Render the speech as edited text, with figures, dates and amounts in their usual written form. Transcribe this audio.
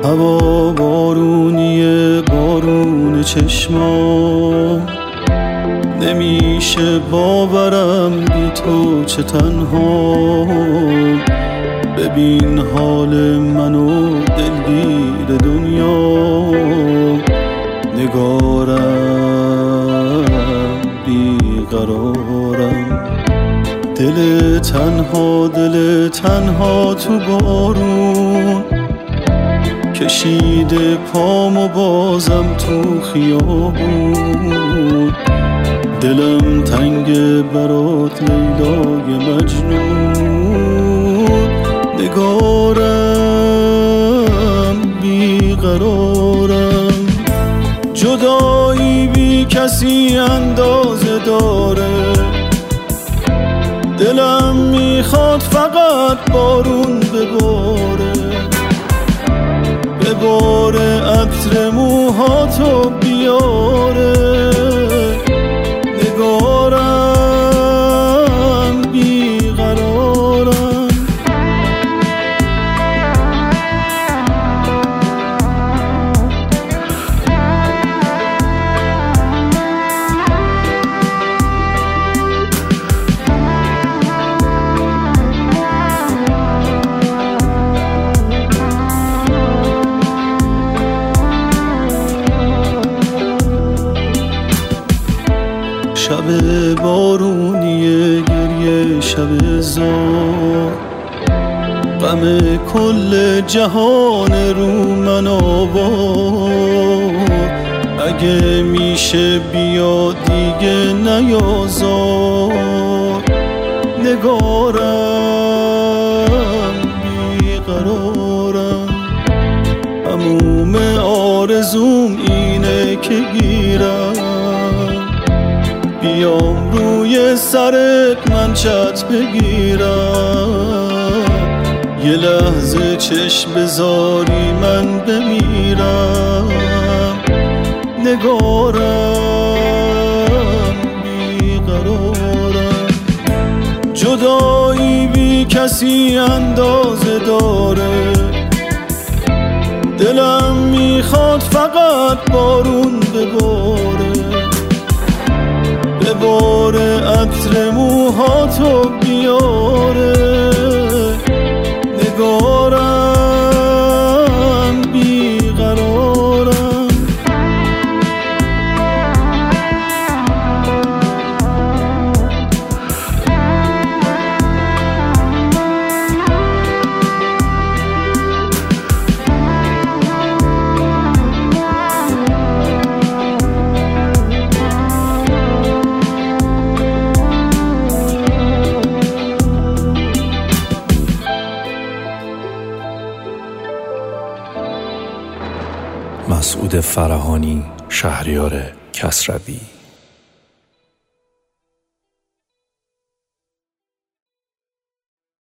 هوا بارونیه، بارون چشما، نمیشه باورم بی تو چه تنها. ببین حال منو دلگیر دنیا، نگارم بیقرارم. دل تنها تو بارون، کشیده پامو بازم تو خیابون. دلم تنگ برات لیلای مجنون، نگارم بیقرارم. جدایی بی کسی اندازه داره، دلم میخواد فقط بارون بباره. بباره عطر موهاتو بیاره، نگارم بیقرارم. شب بارونیه، گریه شب زار، غم کل جهان رو من آوار. اگه میشه بیا دیگه نیازار، نگارم بیقرارم. هموم آرزوم اینه که گیرم، بیام روی سرت من چت بگیرم. یه لحظه چشم بذاری من بمیرم، نگارم بیقرارم. جدایی بی کسی اندازه داره، دلم میخواد فقط بارون بباره. بباره عطر موهاتو بیاره، نگارم بیقرارم. مسعود فرهانی، شهریار کسروی.